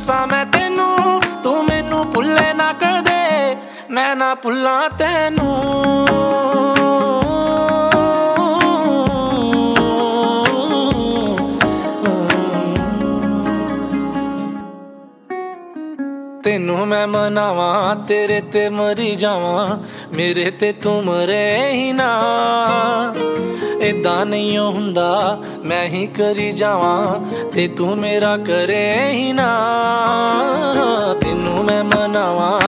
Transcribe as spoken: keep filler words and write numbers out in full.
दसा मैं तेनू, तू मैनू भुले ना कदे, मैं ना भुलां तैनू। तेनू मैं मनावा तेरे ते मरी जावा, मेरे ते तू मरे ही ना। इदा नहीं हुंदा मैं ही करी जावा, ते तू मेरा करे ही ना। तेनू मैं मनावा